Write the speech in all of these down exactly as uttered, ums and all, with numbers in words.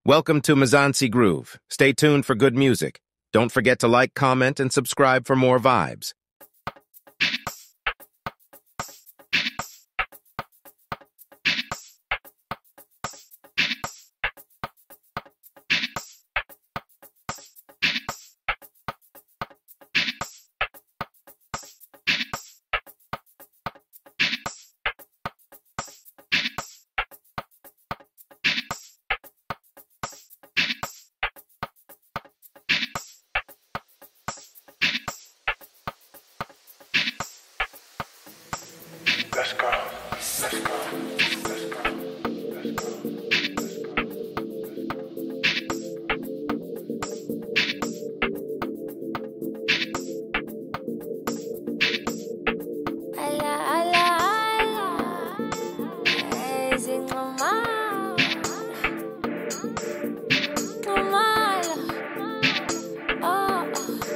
Welcome to Mzansi Groove. Stay tuned for good music. Don't forget to like, comment, and subscribe for more vibes. Let's go. Let's go. Let's go. Let's go. Ala ala ala, ezing normal, normal. Oh,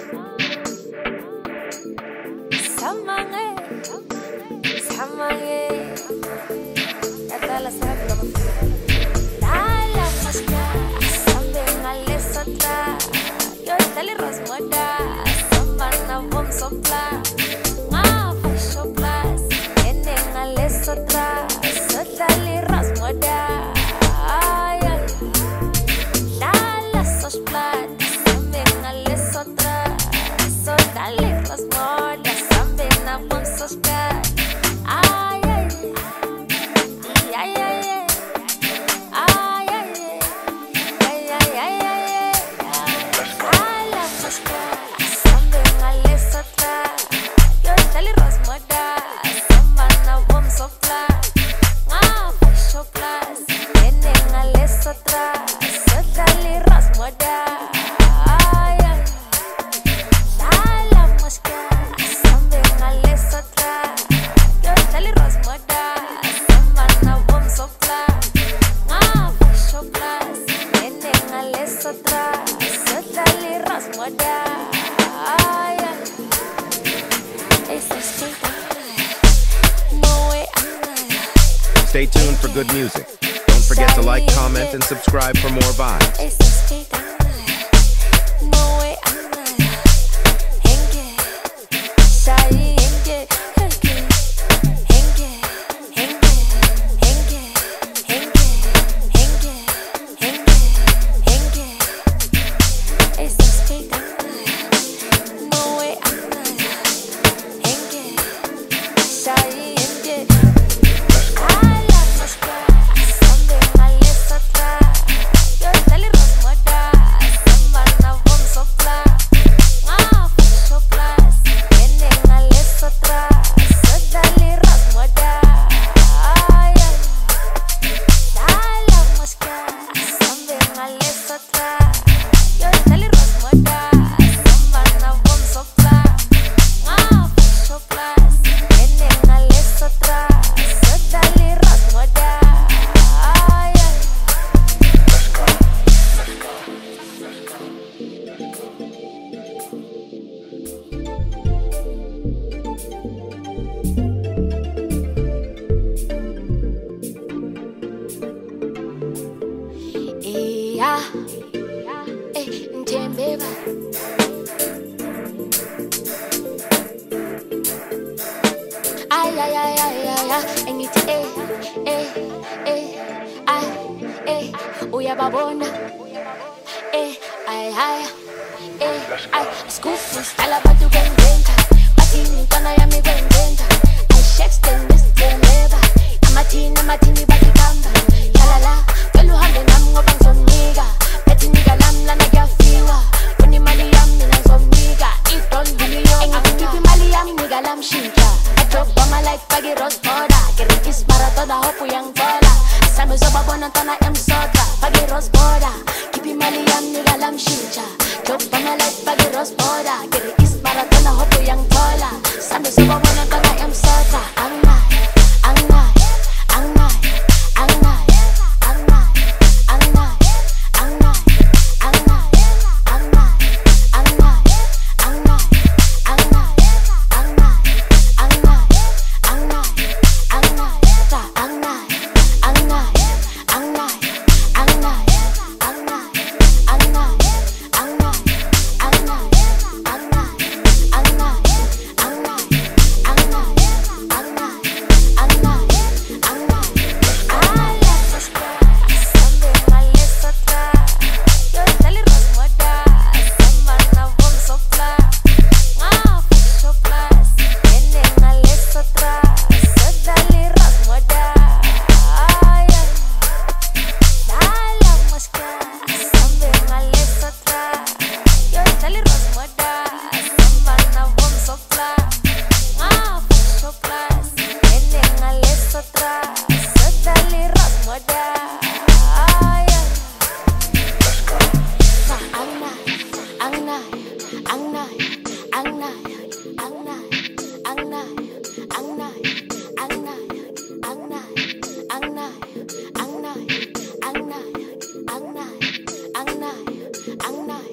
samange. Samange, katala sabi ko dala masla, sambe ngale sotla, yo dali rasmoda, samana bom sopla, nga fasho plus, ene ngale sotla, sotali rasmoda, ay ay, dala sos plus, sambe ngale sotla, sotali rasmoda, sambe na bom sopla. Ay, ay, ay, ay, ay, ay, ay, ay, ay, ay, ay, la mosca, sambe ngale sotra, yo dali rasmoda, samana bom sopla, nga fasho plus, ene ngale sotra, sotali rasmoda, ay, ay, la mosca, sambe ngale sotra. Dali rasmoda, samana bom sopla, nga fasho plus, ene ngale sotra, sotali rasmoda, ay ay, it's a street, no way I'm. Stay tuned for good music. Don't forget to like, comment, and subscribe for more vibes. It's a street, no way I'm. Henge, shy, henge, henge. Ang Ang not